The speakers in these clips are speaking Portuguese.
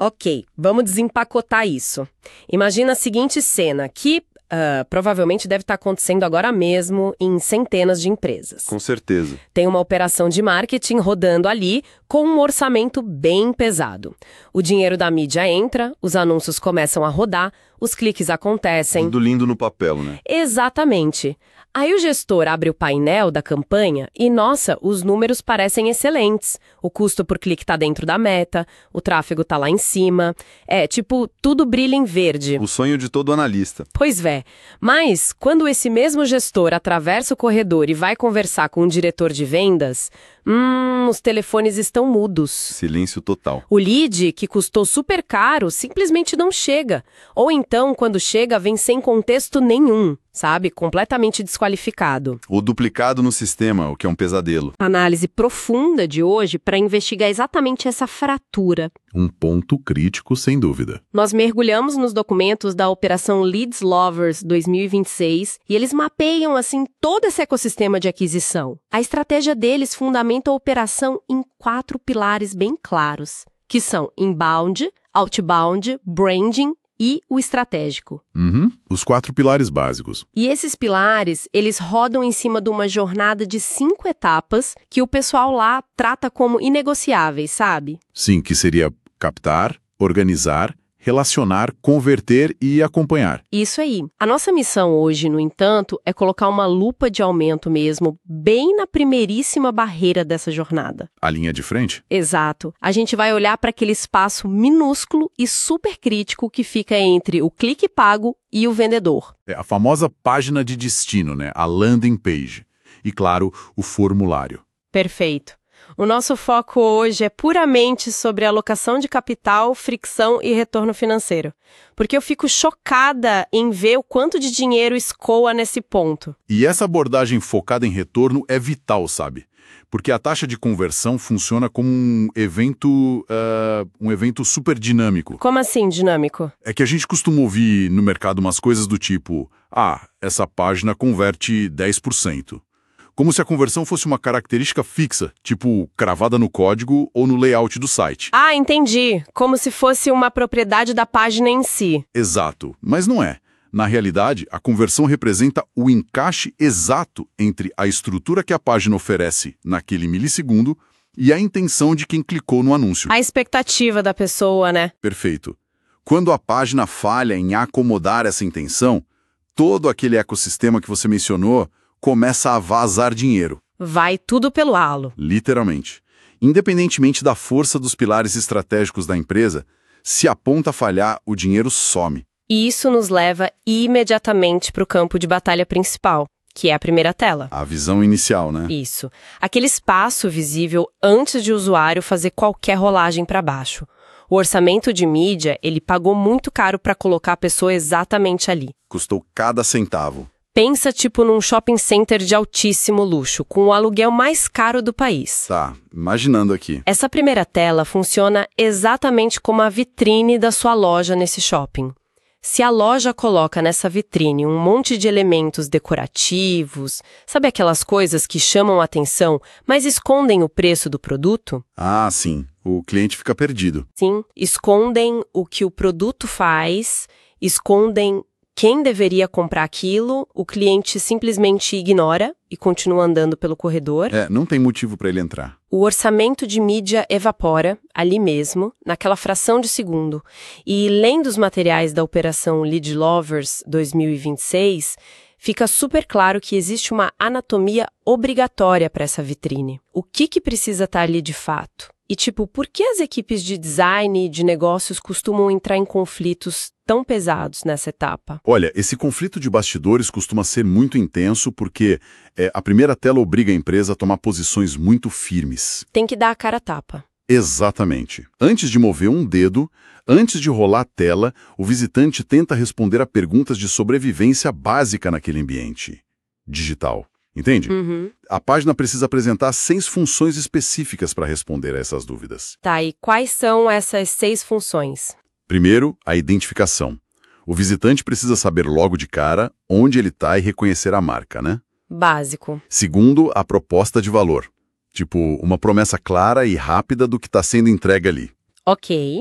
Ok, vamos desempacotar isso. Imagina a seguinte cena, que provavelmente deve estar acontecendo agora mesmo em centenas de empresas. Com certeza. Tem uma operação de marketing rodando ali com um orçamento bem pesado. O dinheiro da mídia entra, os anúncios começam a rodar, os cliques acontecem. Tudo lindo no papel, né? Exatamente. Aí o gestor abre o painel da campanha e, nossa, os números parecem excelentes. O custo por clique está dentro da meta, o tráfego está lá em cima. Tudo brilha em verde. O sonho de todo analista. Pois é. Mas, quando esse mesmo gestor atravessa o corredor e vai conversar com o diretor de vendas, os telefones estão mudos. Silêncio total. O lead, que custou super caro, simplesmente não chega. Ou então, quando chega, vem sem contexto nenhum, sabe? Completamente desqualificado. Ou duplicado no sistema, o que é um pesadelo. Análise profunda de hoje para investigar exatamente essa fratura. Um ponto crítico, sem dúvida. Nós mergulhamos nos documentos da Operação Leads Lovers 2026 e eles mapeiam, assim, todo esse ecossistema de aquisição. A estratégia deles fundamenta a operação em 4 pilares bem claros, que são inbound, outbound, branding e o estratégico. Os 4 pilares básicos. E esses pilares, eles rodam em cima de uma jornada de 5 etapas que o pessoal lá trata como inegociáveis, sabe? Sim, que seria captar, organizar, relacionar, converter e acompanhar. Isso aí. A nossa missão hoje, no entanto, é colocar uma lupa de aumento mesmo, bem na primeiríssima barreira dessa jornada. A linha de frente? Exato. A gente vai olhar para aquele espaço minúsculo e super crítico que fica entre o clique pago e o vendedor. É a famosa página de destino, né? A landing page. E, claro, o formulário. Perfeito. O nosso foco hoje é puramente sobre alocação de capital, fricção e retorno financeiro. Porque eu fico chocada em ver o quanto de dinheiro escoa nesse ponto. E essa abordagem focada em retorno é vital, sabe? Porque a taxa de conversão funciona como um evento super dinâmico. Como assim, dinâmico? É que a gente costuma ouvir no mercado umas coisas do tipo, essa página converte 10%. Como se a conversão fosse uma característica fixa, tipo cravada no código ou no layout do site. Ah, entendi. Como se fosse uma propriedade da página em si. Exato, mas não é. Na realidade, a conversão representa o encaixe exato entre a estrutura que a página oferece naquele milissegundo e a intenção de quem clicou no anúncio. A expectativa da pessoa, né? Perfeito. Quando a página falha em acomodar essa intenção, todo aquele ecossistema que você mencionou começa a vazar dinheiro. Vai tudo pelo halo. Literalmente. Independentemente da força dos pilares estratégicos da empresa, se a ponta falhar, o dinheiro some. E isso nos leva imediatamente para o campo de batalha principal, que é a primeira tela. A visão inicial, né? Isso. Aquele espaço visível antes de o usuário fazer qualquer rolagem para baixo. O orçamento de mídia, ele pagou muito caro para colocar a pessoa exatamente ali. Custou cada centavo. Pensa num shopping center de altíssimo luxo, com o aluguel mais caro do país. Tá, imaginando aqui. Essa primeira tela funciona exatamente como a vitrine da sua loja nesse shopping. Se a loja coloca nessa vitrine um monte de elementos decorativos, sabe aquelas coisas que chamam a atenção, mas escondem o preço do produto? Ah, sim. O cliente fica perdido. Sim, escondem o que o produto faz, escondem quem deveria comprar aquilo, o cliente simplesmente ignora e continua andando pelo corredor. Não tem motivo para ele entrar. O orçamento de mídia evapora, ali mesmo, naquela fração de segundo. E lendo os materiais da Operação Lead Lovers 2026, fica super claro que existe uma anatomia obrigatória para essa vitrine. O que precisa estar ali de fato? E por que as equipes de design e de negócios costumam entrar em conflitos tão pesados nessa etapa? Olha, esse conflito de bastidores costuma ser muito intenso porque a primeira tela obriga a empresa a tomar posições muito firmes. Tem que dar a cara a tapa. Exatamente. Antes de mover um dedo, antes de rolar a tela, o visitante tenta responder a perguntas de sobrevivência básica naquele ambiente digital. Entende? A página precisa apresentar 6 funções específicas para responder a essas dúvidas. Tá, e quais são essas 6 funções? Primeiro, a identificação. O visitante precisa saber logo de cara onde ele está e reconhecer a marca, né? Básico. Segundo, a proposta de valor. Tipo, uma promessa clara e rápida do que está sendo entregue ali. Ok.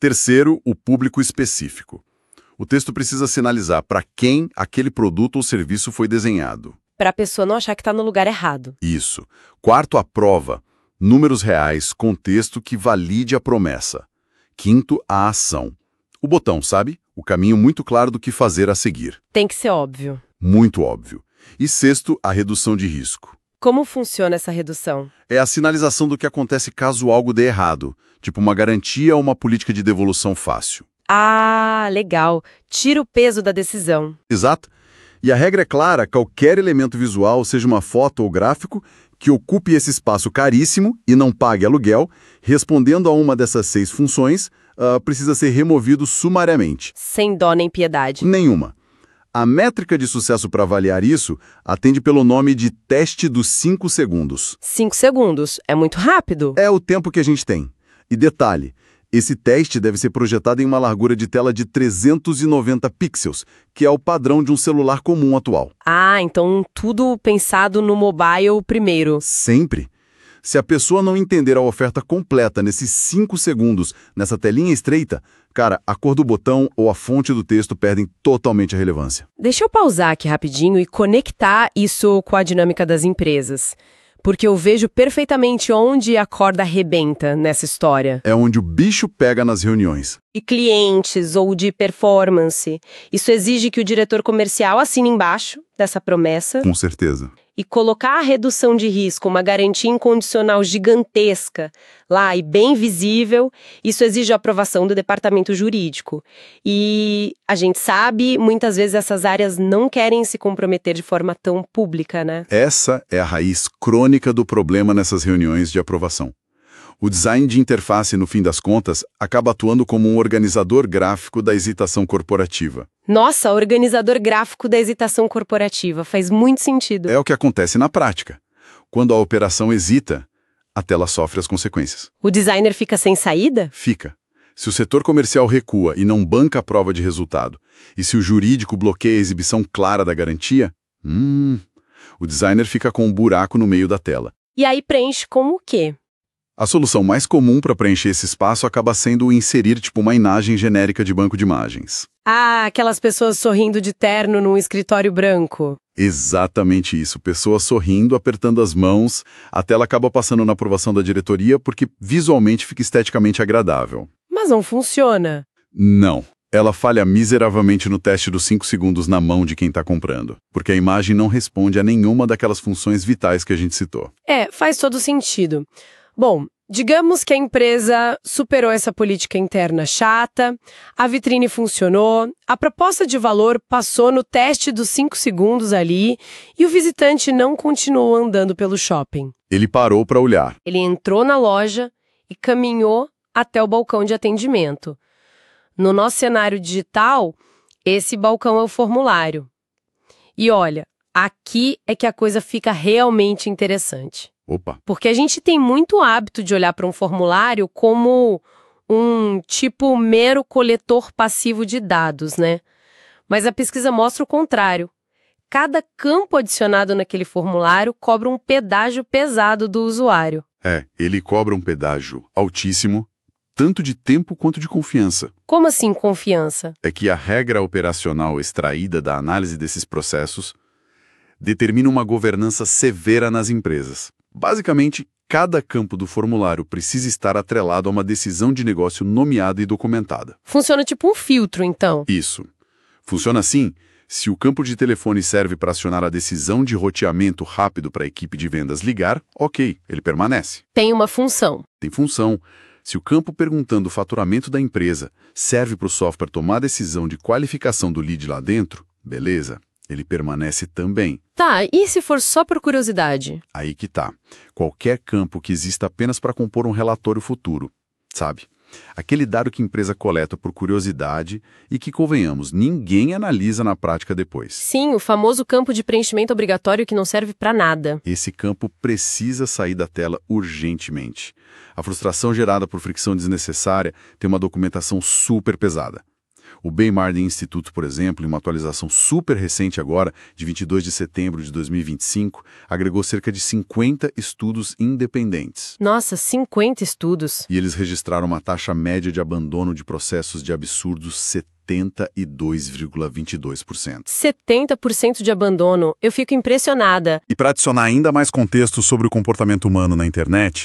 Terceiro, o público específico. O texto precisa sinalizar para quem aquele produto ou serviço foi desenhado. Para a pessoa não achar que está no lugar errado. Isso. Quarto, a prova. Números reais, contexto que valide a promessa. Quinto, a ação. O botão, sabe? O caminho muito claro do que fazer a seguir. Tem que ser óbvio. Muito óbvio. E sexto, a redução de risco. Como funciona essa redução? É a sinalização do que acontece caso algo dê errado, tipo uma garantia ou uma política de devolução fácil. Ah, legal. Tira o peso da decisão. Exato. E a regra é clara, qualquer elemento visual, seja uma foto ou gráfico, que ocupe esse espaço caríssimo e não pague aluguel, respondendo a uma dessas 6 funções, precisa ser removido sumariamente. Sem dó nem piedade. Nenhuma. A métrica de sucesso para avaliar isso atende pelo nome de teste dos 5 segundos. 5 segundos. É muito rápido. É o tempo que a gente tem. E detalhe, esse teste deve ser projetado em uma largura de tela de 390 pixels, que é o padrão de um celular comum atual. Ah, então tudo pensado no mobile primeiro. Sempre. Se a pessoa não entender a oferta completa nesses 5 segundos, nessa telinha estreita, cara, a cor do botão ou a fonte do texto perdem totalmente a relevância. Deixa eu pausar aqui rapidinho e conectar isso com a dinâmica das empresas. Porque eu vejo perfeitamente onde a corda arrebenta nessa história. É onde o bicho pega nas reuniões. De clientes ou de performance. Isso exige que o diretor comercial assine embaixo dessa promessa. Com certeza. E colocar a redução de risco, uma garantia incondicional gigantesca lá e bem visível, isso exige a aprovação do departamento jurídico. E a gente sabe, muitas vezes essas áreas não querem se comprometer de forma tão pública, né? Essa é a raiz crônica do problema nessas reuniões de aprovação. O design de interface, no fim das contas, acaba atuando como um organizador gráfico da hesitação corporativa. Nossa, organizador gráfico da hesitação corporativa. Faz muito sentido. É o que acontece na prática. Quando a operação hesita, a tela sofre as consequências. O designer fica sem saída? Fica. Se o setor comercial recua e não banca a prova de resultado, e se o jurídico bloqueia a exibição clara da garantia, o designer fica com um buraco no meio da tela. E aí preenche com o quê? A solução mais comum para preencher esse espaço acaba sendo inserir uma imagem genérica de banco de imagens. Ah, aquelas pessoas sorrindo de terno num escritório branco. Exatamente isso. Pessoas sorrindo, apertando as mãos. A tela acaba passando na aprovação da diretoria porque visualmente fica esteticamente agradável. Mas não funciona. Não. Ela falha miseravelmente no teste dos 5 segundos na mão de quem está comprando, porque a imagem não responde a nenhuma daquelas funções vitais que a gente citou. Faz todo sentido. Bom, digamos que a empresa superou essa política interna chata, a vitrine funcionou, a proposta de valor passou no teste dos 5 segundos ali e o visitante não continuou andando pelo shopping. Ele parou para olhar. Ele entrou na loja e caminhou até o balcão de atendimento. No nosso cenário digital, esse balcão é o formulário. E olha, aqui é que a coisa fica realmente interessante. Opa! Porque a gente tem muito hábito de olhar para um formulário como um mero coletor passivo de dados, né? Mas a pesquisa mostra o contrário. Cada campo adicionado naquele formulário cobra um pedágio pesado do usuário. Ele cobra um pedágio altíssimo, tanto de tempo quanto de confiança. Como assim confiança? É que a regra operacional extraída da análise desses processos determina uma governança severa nas empresas. Basicamente, cada campo do formulário precisa estar atrelado a uma decisão de negócio nomeada e documentada. Funciona tipo um filtro, então? Isso. Funciona assim: se o campo de telefone serve para acionar a decisão de roteamento rápido para a equipe de vendas ligar, ok, ele permanece. Tem uma função. Tem função. Se o campo perguntando o faturamento da empresa serve para o software tomar a decisão de qualificação do lead lá dentro, beleza, ele permanece também. Tá, e se for só por curiosidade? Aí que tá. Qualquer campo que exista apenas para compor um relatório futuro, sabe? Aquele dado que a empresa coleta por curiosidade e que, convenhamos, ninguém analisa na prática depois. Sim, o famoso campo de preenchimento obrigatório que não serve para nada. Esse campo precisa sair da tela urgentemente. A frustração gerada por fricção desnecessária tem uma documentação super pesada. O Baymard Institute, por exemplo, em uma atualização super recente agora, de 22 de setembro de 2025, agregou cerca de 50 estudos independentes. Nossa, 50 estudos. E eles registraram uma taxa média de abandono de processos de absurdos 72,22%. 70% de abandono. Eu fico impressionada. E para adicionar ainda mais contexto sobre o comportamento humano na internet,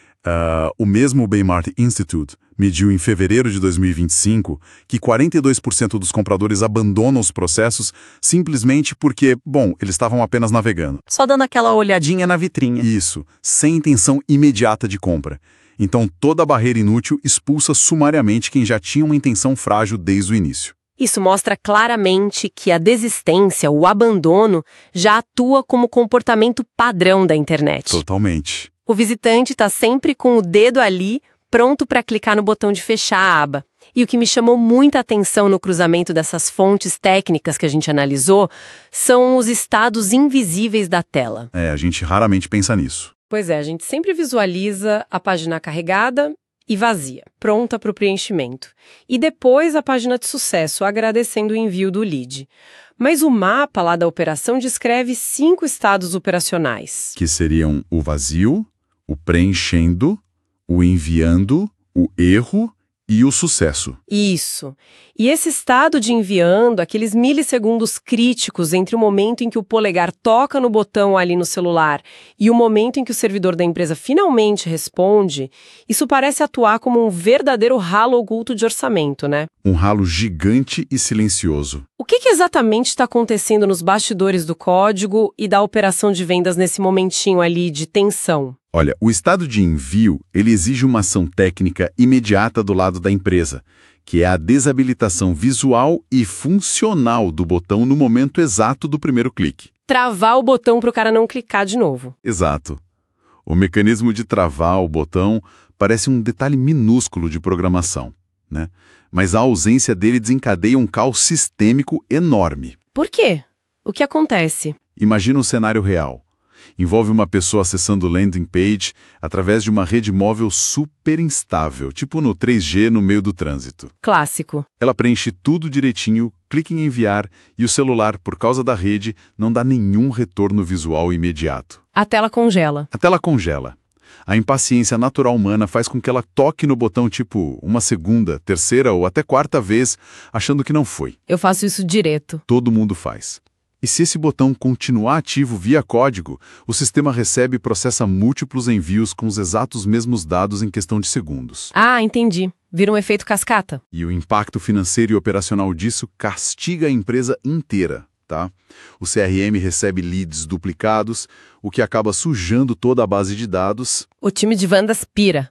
o mesmo Baymard Institute mediu em fevereiro de 2025 que 42% dos compradores abandonam os processos simplesmente porque, eles estavam apenas navegando. Só dando aquela olhadinha na vitrine. Isso, sem intenção imediata de compra. Então, toda barreira inútil expulsa sumariamente quem já tinha uma intenção frágil desde o início. Isso mostra claramente que a desistência, o abandono, já atua como comportamento padrão da internet. Totalmente. O visitante está sempre com o dedo ali, pronto para clicar no botão de fechar a aba. E o que me chamou muita atenção no cruzamento dessas fontes técnicas que a gente analisou são os estados invisíveis da tela. A gente raramente pensa nisso. Pois é, a gente sempre visualiza a página carregada e vazia, pronta para o preenchimento. E depois a página de sucesso, agradecendo o envio do lead. Mas o mapa lá da operação descreve 5 estados operacionais. Que seriam o vazio, o preenchendo, o enviando, o erro e o sucesso. Isso. E esse estado de enviando, aqueles milissegundos críticos entre o momento em que o polegar toca no botão ali no celular e o momento em que o servidor da empresa finalmente responde, isso parece atuar como um verdadeiro ralo oculto de orçamento, né? Um ralo gigante e silencioso. O que exatamente está acontecendo nos bastidores do código e da operação de vendas nesse momentinho ali de tensão? Olha, o estado de envio, ele exige uma ação técnica imediata do lado da empresa, que é a desabilitação visual e funcional do botão no momento exato do primeiro clique. Travar o botão para o cara não clicar de novo. Exato. O mecanismo de travar o botão parece um detalhe minúsculo de programação, né? Mas a ausência dele desencadeia um caos sistêmico enorme. Por quê? O que acontece? Imagina um cenário real. Envolve uma pessoa acessando landing page através de uma rede móvel super instável, tipo no 3G no meio do trânsito. Clássico. Ela preenche tudo direitinho, clica em enviar e o celular, por causa da rede, não dá nenhum retorno visual imediato. A tela congela. A tela congela. A impaciência natural humana faz com que ela toque no botão tipo uma segunda, terceira ou até quarta vez, achando que não foi. Eu faço isso direto. Todo mundo faz. E se esse botão continuar ativo via código, o sistema recebe e processa múltiplos envios com os exatos mesmos dados em questão de segundos. Ah, entendi. Vira um efeito cascata. E o impacto financeiro e operacional disso castiga a empresa inteira, tá? O CRM recebe leads duplicados, o que acaba sujando toda a base de dados. O time de vendas pira.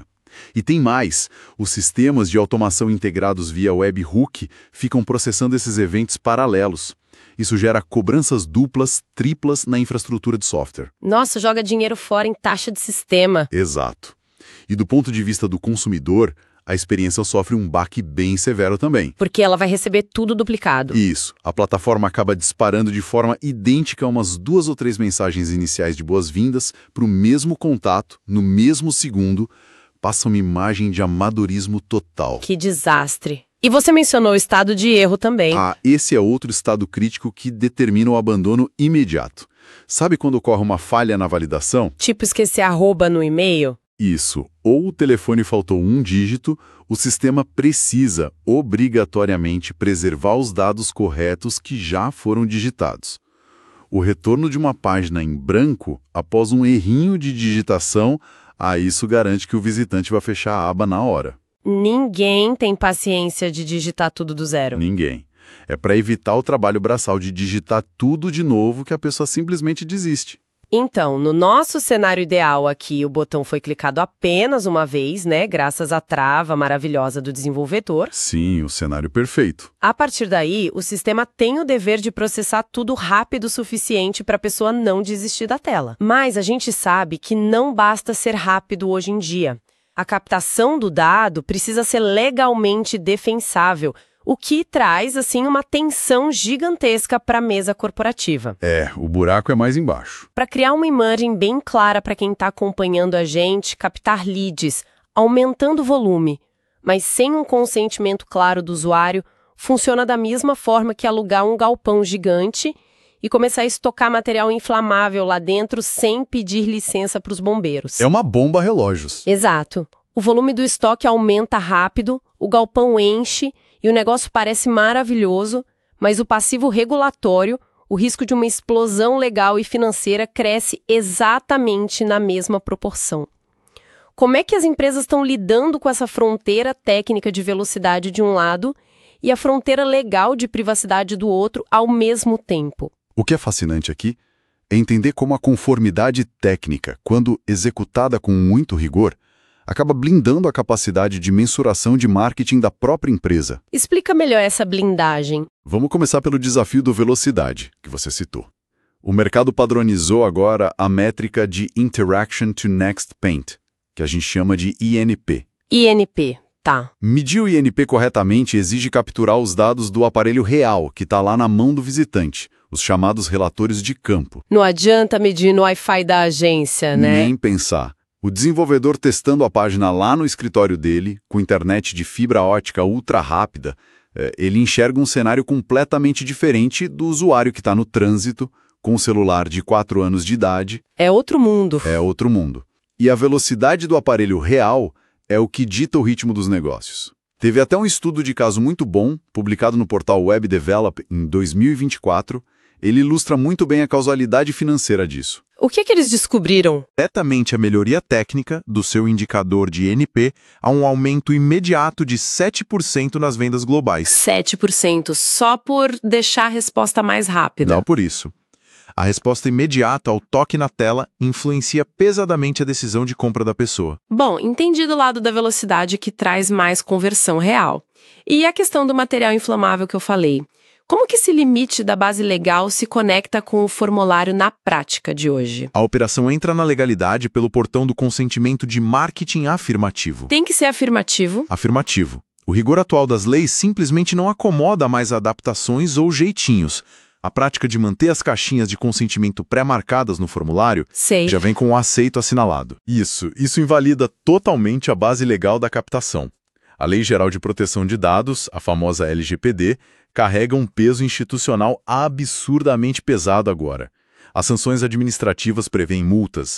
E tem mais, os sistemas de automação integrados via webhook ficam processando esses eventos paralelos. Isso gera cobranças duplas, triplas na infraestrutura de software. Nossa, joga dinheiro fora em taxa de sistema. Exato. E do ponto de vista do consumidor, a experiência sofre um baque bem severo também. Porque ela vai receber tudo duplicado. Isso. A plataforma acaba disparando de forma idêntica umas 2 ou 3 mensagens iniciais de boas-vindas para o mesmo contato, no mesmo segundo. Passa uma imagem de amadorismo total. Que desastre. E você mencionou o estado de erro também. Esse é outro estado crítico que determina o abandono imediato. Sabe quando ocorre uma falha na validação? Tipo esquecer arroba no e-mail? Isso. Ou o telefone faltou um dígito, o sistema precisa, obrigatoriamente, preservar os dados corretos que já foram digitados. O retorno de uma página em branco, após um errinho de digitação, isso garante que o visitante vai fechar a aba na hora. Ninguém tem paciência de digitar tudo do zero. Ninguém. É para evitar o trabalho braçal de digitar tudo de novo que a pessoa simplesmente desiste. Então, no nosso cenário ideal aqui, o botão foi clicado apenas uma vez, né? Graças à trava maravilhosa do desenvolvedor. Sim, o cenário perfeito. A partir daí, o sistema tem o dever de processar tudo rápido o suficiente para a pessoa não desistir da tela. Mas a gente sabe que não basta ser rápido hoje em dia. A captação do dado precisa ser legalmente defensável, o que traz, assim, uma tensão gigantesca para a mesa corporativa. O buraco é mais embaixo. Para criar uma imagem bem clara para quem está acompanhando a gente, captar leads, aumentando o volume, mas sem um consentimento claro do usuário, funciona da mesma forma que alugar um galpão gigante e começar a estocar material inflamável lá dentro sem pedir licença para os bombeiros. É uma bomba relógios. Exato. O volume do estoque aumenta rápido, o galpão enche e o negócio parece maravilhoso, mas o passivo regulatório, o risco de uma explosão legal e financeira cresce exatamente na mesma proporção. Como é que as empresas estão lidando com essa fronteira técnica de velocidade de um lado e a fronteira legal de privacidade do outro ao mesmo tempo? O que é fascinante aqui é entender como a conformidade técnica, quando executada com muito rigor, acaba blindando a capacidade de mensuração de marketing da própria empresa. Explica melhor essa blindagem. Vamos começar pelo desafio do velocidade, que você citou. O mercado padronizou agora a métrica de Interaction to Next Paint, que a gente chama de INP. INP, tá. Medir o INP corretamente exige capturar os dados do aparelho real, que está lá na mão do visitante, os chamados relatores de campo. Não adianta medir no Wi-Fi da agência, né? Nem pensar. O desenvolvedor testando a página lá no escritório dele, com internet de fibra ótica ultra rápida, ele enxerga um cenário completamente diferente do usuário que está no trânsito, com um celular de 4 anos de idade. É outro mundo. É outro mundo. E a velocidade do aparelho real é o que dita o ritmo dos negócios. Teve até um estudo de caso muito bom, publicado no portal Web Develop em 2024. Ele ilustra muito bem a causalidade financeira disso. O que eles descobriram? Diretamente a melhoria técnica do seu indicador de INP a um aumento imediato de 7% nas vendas globais. 7%, só por deixar a resposta mais rápida. Não por isso. A resposta imediata ao toque na tela influencia pesadamente a decisão de compra da pessoa. Bom, entendi do lado da velocidade que traz mais conversão real. E a questão do material inflamável que eu falei? Como que esse limite da base legal se conecta com o formulário na prática de hoje? A operação entra na legalidade pelo portão do consentimento de marketing afirmativo. Tem que ser afirmativo? Afirmativo. O rigor atual das leis simplesmente não acomoda mais adaptações ou jeitinhos. A prática de manter as caixinhas de consentimento pré-marcadas no formulário já vem com o aceito assinalado. Isso invalida totalmente a base legal da captação. A Lei Geral de Proteção de Dados, a famosa LGPD, carrega um peso institucional absurdamente pesado agora. As sanções administrativas prevêem multas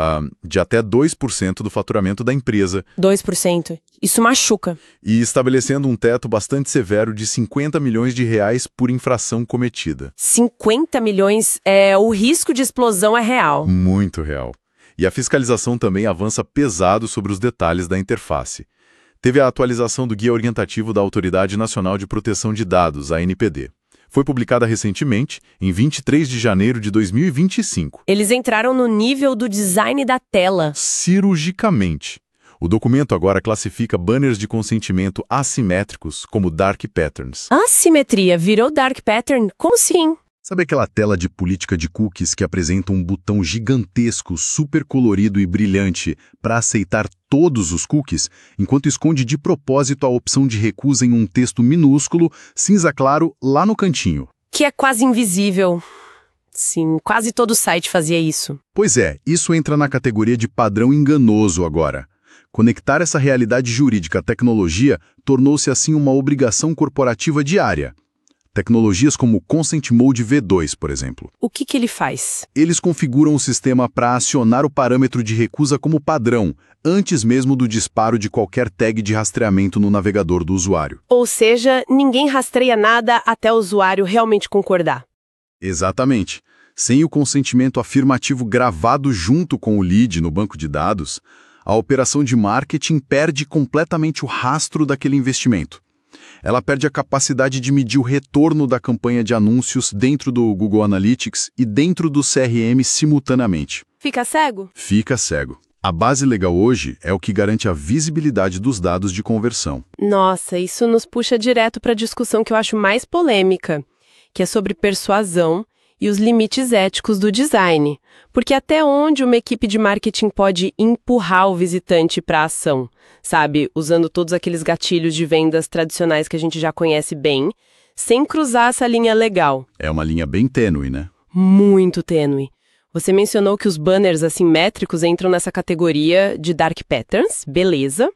de até 2% do faturamento da empresa. 2%. Isso machuca. E estabelecendo um teto bastante severo de 50 milhões de reais por infração cometida. 50 milhões? O risco de explosão é real. Muito real. E a fiscalização também avança pesado sobre os detalhes da interface. Teve a atualização do Guia Orientativo da Autoridade Nacional de Proteção de Dados, a ANPD. Foi publicada recentemente, em 23 de janeiro de 2025. Eles entraram no nível do design da tela. Cirurgicamente. O documento agora classifica banners de consentimento assimétricos como dark patterns. Assimetria virou dark pattern? Como assim? Sabe aquela tela de política de cookies que apresenta um botão gigantesco, super colorido e brilhante para aceitar todos os cookies, enquanto esconde de propósito a opção de recusa em um texto minúsculo, cinza claro, lá no cantinho? Que é quase invisível. Sim, quase todo site fazia isso. Pois é, isso entra na categoria de padrão enganoso agora. Conectar essa realidade jurídica à tecnologia tornou-se assim uma obrigação corporativa diária. Tecnologias como o Consent Mode V2, por exemplo. O que ele faz? Eles configuram o sistema para acionar o parâmetro de recusa como padrão, antes mesmo do disparo de qualquer tag de rastreamento no navegador do usuário. Ou seja, ninguém rastreia nada até o usuário realmente concordar. Exatamente. Sem o consentimento afirmativo gravado junto com o lead no banco de dados, a operação de marketing perde completamente o rastro daquele investimento. Ela perde a capacidade de medir o retorno da campanha de anúncios dentro do Google Analytics e dentro do CRM simultaneamente. Fica cego? Fica cego. A base legal hoje é o que garante a visibilidade dos dados de conversão. Nossa, isso nos puxa direto para a discussão que eu acho mais polêmica, que é sobre persuasão e os limites éticos do design. Porque até onde uma equipe de marketing pode empurrar o visitante para a ação? Sabe, usando todos aqueles gatilhos de vendas tradicionais que a gente já conhece bem, sem cruzar essa linha legal. É uma linha bem tênue, né? Muito tênue. Você mencionou que os banners assimétricos entram nessa categoria de dark patterns, beleza.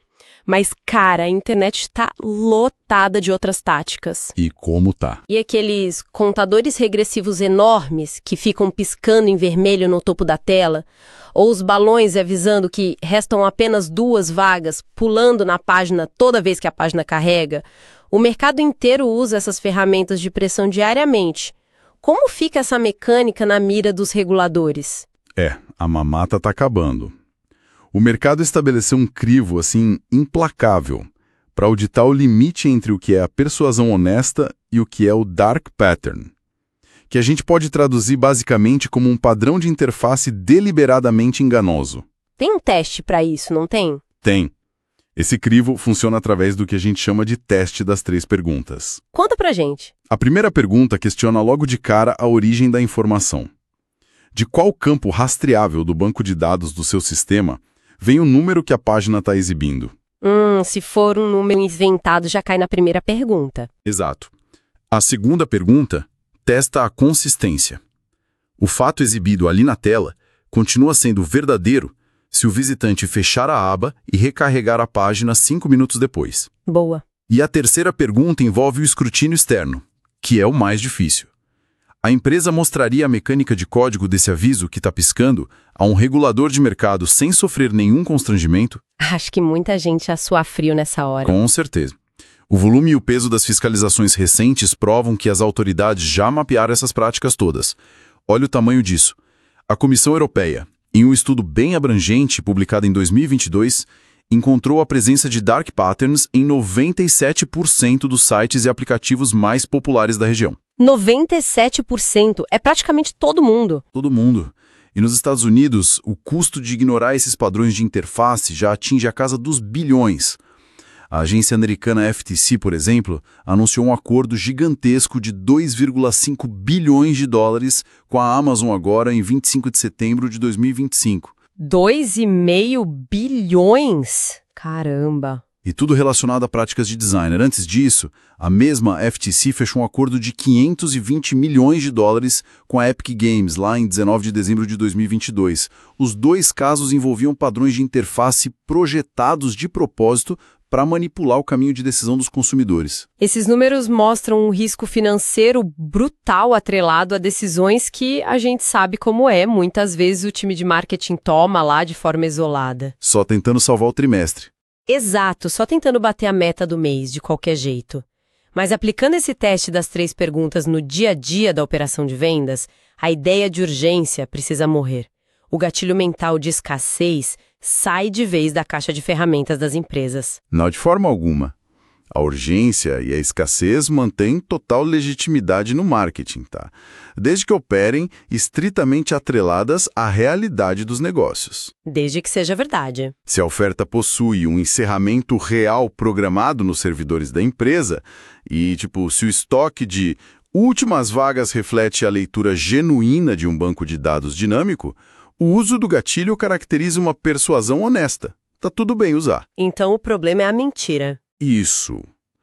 Mas, cara, a internet tá lotada de outras táticas. E como tá? E aqueles contadores regressivos enormes que ficam piscando em vermelho no topo da tela, ou os balões avisando que restam apenas 2 vagas, pulando na página toda vez que a página carrega. O mercado inteiro usa essas ferramentas de pressão diariamente. Como fica essa mecânica na mira dos reguladores? A mamata tá acabando. O mercado estabeleceu um crivo, assim, implacável, para auditar o limite entre o que é a persuasão honesta e o que é o dark pattern, que a gente pode traduzir basicamente como um padrão de interface deliberadamente enganoso. Tem um teste para isso, não tem? Tem. Esse crivo funciona através do que a gente chama de teste das 3 perguntas. Conta pra gente. A primeira pergunta questiona logo de cara a origem da informação. De qual campo rastreável do banco de dados do seu sistema vem o número que a página está exibindo? Se for um número inventado, já cai na primeira pergunta. Exato. A segunda pergunta testa a consistência. O fato exibido ali na tela continua sendo verdadeiro se o visitante fechar a aba e recarregar a página 5 minutos depois. Boa. E a terceira pergunta envolve o escrutínio externo, que é o mais difícil. A empresa mostraria a mecânica de código desse aviso que está piscando a um regulador de mercado sem sofrer nenhum constrangimento? Acho que muita gente ia suar frio nessa hora. Com certeza. O volume e o peso das fiscalizações recentes provam que as autoridades já mapearam essas práticas todas. Olha o tamanho disso. A Comissão Europeia, em um estudo bem abrangente publicado em 2022, encontrou a presença de dark patterns em 97% dos sites e aplicativos mais populares da região. 97%? É praticamente todo mundo. Todo mundo. E nos Estados Unidos, o custo de ignorar esses padrões de interface já atinge a casa dos bilhões. A agência americana FTC, por exemplo, anunciou um acordo gigantesco de 2,5 bilhões de dólares com a Amazon agora em 25 de setembro de 2025. 2,5 bilhões? Caramba! E tudo relacionado a práticas de designer. Antes disso, a mesma FTC fechou um acordo de 520 milhões de dólares com a Epic Games, lá em 19 de dezembro de 2022. Os 2 casos envolviam padrões de interface projetados de propósito para manipular o caminho de decisão dos consumidores. Esses números mostram um risco financeiro brutal atrelado a decisões que a gente sabe como é. Muitas vezes o time de marketing toma lá de forma isolada. Só tentando salvar o trimestre. Exato, só tentando bater a meta do mês, de qualquer jeito. Mas aplicando esse teste das 3 perguntas no dia a dia da operação de vendas, a ideia de urgência precisa morrer. O gatilho mental de escassez sai de vez da caixa de ferramentas das empresas. Não, de forma alguma. A urgência e a escassez mantêm total legitimidade no marketing, tá? Desde que operem estritamente atreladas à realidade dos negócios. Desde que seja verdade. Se a oferta possui um encerramento real programado nos servidores da empresa e, se o estoque de últimas vagas reflete a leitura genuína de um banco de dados dinâmico, o uso do gatilho caracteriza uma persuasão honesta. Tá tudo bem usar. Então o problema é a mentira. Isso.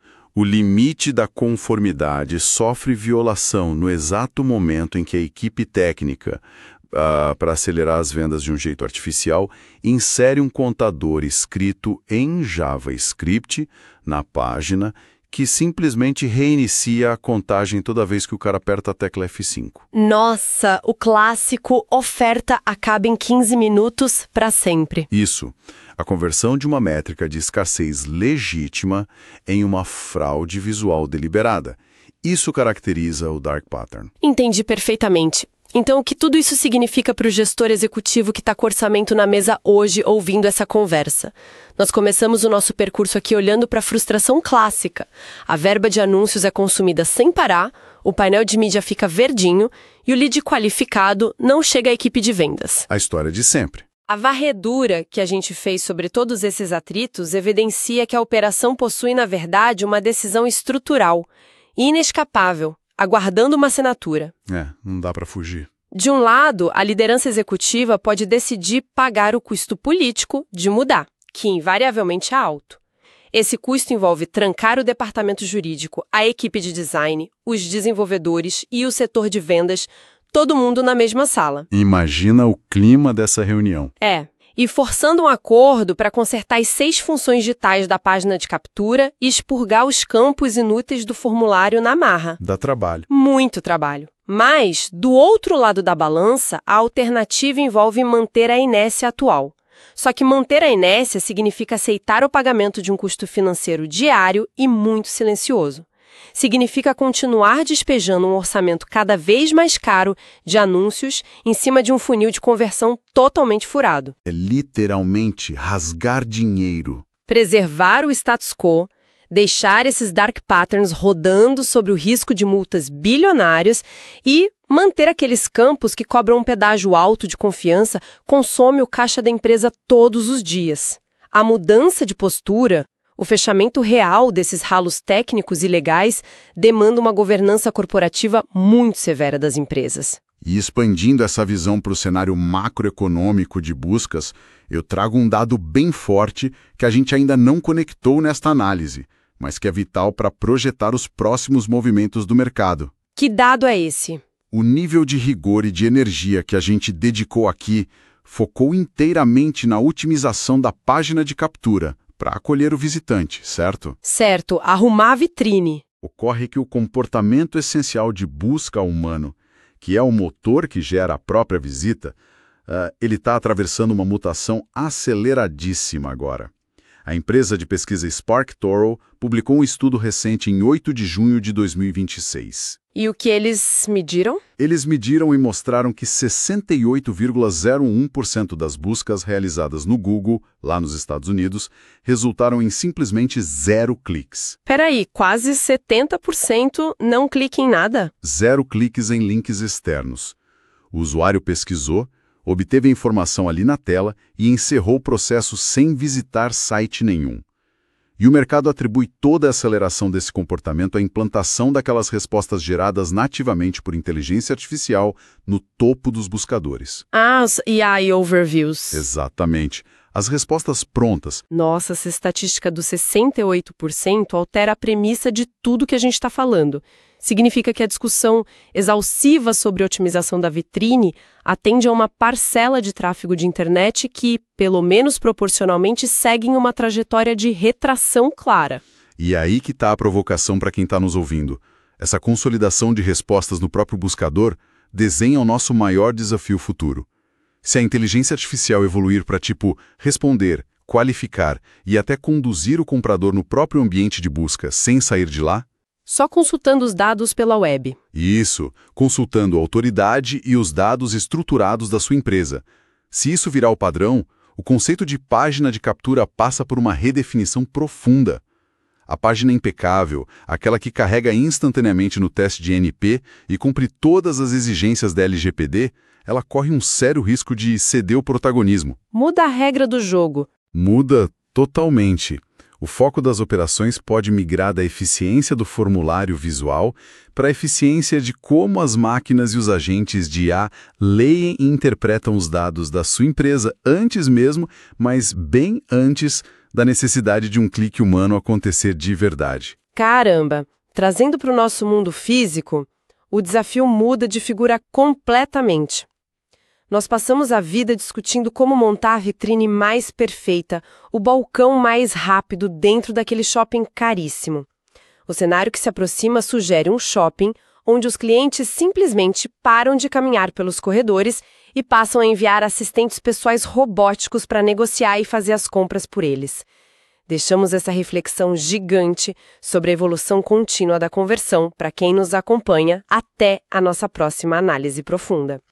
O limite da conformidade sofre violação no exato momento em que a equipe técnica, para acelerar as vendas de um jeito artificial, insere um contador escrito em JavaScript na página que simplesmente reinicia a contagem toda vez que o cara aperta a tecla F5. Nossa, o clássico oferta acaba em 15 minutos para sempre. Isso. A conversão de uma métrica de escassez legítima em uma fraude visual deliberada. Isso caracteriza o dark pattern. Entendi perfeitamente. Então, o que tudo isso significa para o gestor executivo que está com orçamento na mesa hoje ouvindo essa conversa? Nós começamos o nosso percurso aqui olhando para a frustração clássica. A verba de anúncios é consumida sem parar, o painel de mídia fica verdinho e o lead qualificado não chega à equipe de vendas. A história de sempre. A varredura que a gente fez sobre todos esses atritos evidencia que a operação possui, na verdade, uma decisão estrutural e inescapável, aguardando uma assinatura. Não dá para fugir. De um lado, a liderança executiva pode decidir pagar o custo político de mudar, que invariavelmente é alto. Esse custo envolve trancar o departamento jurídico, a equipe de design, os desenvolvedores e o setor de vendas, todo mundo na mesma sala. Imagina o clima dessa reunião. e forçando um acordo para consertar as 6 funções digitais da página de captura e expurgar os campos inúteis do formulário na marra. Dá trabalho. Muito trabalho. Mas, do outro lado da balança, a alternativa envolve manter a inércia atual. Só que manter a inércia significa aceitar o pagamento de um custo financeiro diário e muito silencioso. Significa continuar despejando um orçamento cada vez mais caro de anúncios em cima de um funil de conversão totalmente furado. É literalmente rasgar dinheiro. Preservar o status quo, deixar esses dark patterns rodando sobre o risco de multas bilionárias e manter aqueles campos que cobram um pedágio alto de confiança consome o caixa da empresa todos os dias. A mudança de postura, o fechamento real desses ralos técnicos e legais demanda uma governança corporativa muito severa das empresas. E expandindo essa visão para o cenário macroeconômico de buscas, eu trago um dado bem forte que a gente ainda não conectou nesta análise, mas que é vital para projetar os próximos movimentos do mercado. Que dado é esse? O nível de rigor e de energia que a gente dedicou aqui focou inteiramente na otimização da página de captura, para acolher o visitante, certo? Certo, arrumar a vitrine. Ocorre que o comportamento essencial de busca humano, que é o motor que gera a própria visita, ele está atravessando uma mutação aceleradíssima agora. A empresa de pesquisa SparkToro publicou um estudo recente em 8 de junho de 2026. E o que eles mediram? Eles mediram e mostraram que 68,01% das buscas realizadas no Google, lá nos Estados Unidos, resultaram em simplesmente 0 cliques. Peraí, quase 70% não clica em nada? 0 cliques em links externos. O usuário pesquisou, obteve a informação ali na tela e encerrou o processo sem visitar site nenhum. E o mercado atribui toda a aceleração desse comportamento à implantação daquelas respostas geradas nativamente por inteligência artificial no topo dos buscadores. Ah, os AI Overviews. Exatamente. As respostas prontas. Nossa, essa estatística dos 68% altera a premissa de tudo que a gente está falando. Significa que a discussão exausiva sobre a otimização da vitrine atende a uma parcela de tráfego de internet que, pelo menos proporcionalmente, seguem uma trajetória de retração clara. E é aí que está a provocação para quem está nos ouvindo. Essa consolidação de respostas no próprio buscador desenha o nosso maior desafio futuro. Se a inteligência artificial evoluir para, responder, qualificar e até conduzir o comprador no próprio ambiente de busca sem sair de lá, só consultando os dados pela web. Isso, consultando a autoridade e os dados estruturados da sua empresa. Se isso virar o padrão, o conceito de página de captura passa por uma redefinição profunda. A página impecável, aquela que carrega instantaneamente no teste de NP e cumpre todas as exigências da LGPD, ela corre um sério risco de ceder o protagonismo. Muda a regra do jogo. Muda totalmente. O foco das operações pode migrar da eficiência do formulário visual para a eficiência de como as máquinas e os agentes de IA leem e interpretam os dados da sua empresa antes mesmo, mas bem antes da necessidade de um clique humano acontecer de verdade. Caramba! Trazendo para o nosso mundo físico, o desafio muda de figura completamente. Nós passamos a vida discutindo como montar a vitrine mais perfeita, o balcão mais rápido dentro daquele shopping caríssimo. O cenário que se aproxima sugere um shopping onde os clientes simplesmente param de caminhar pelos corredores e passam a enviar assistentes pessoais robóticos para negociar e fazer as compras por eles. Deixamos essa reflexão gigante sobre a evolução contínua da conversão para quem nos acompanha até a nossa próxima análise profunda.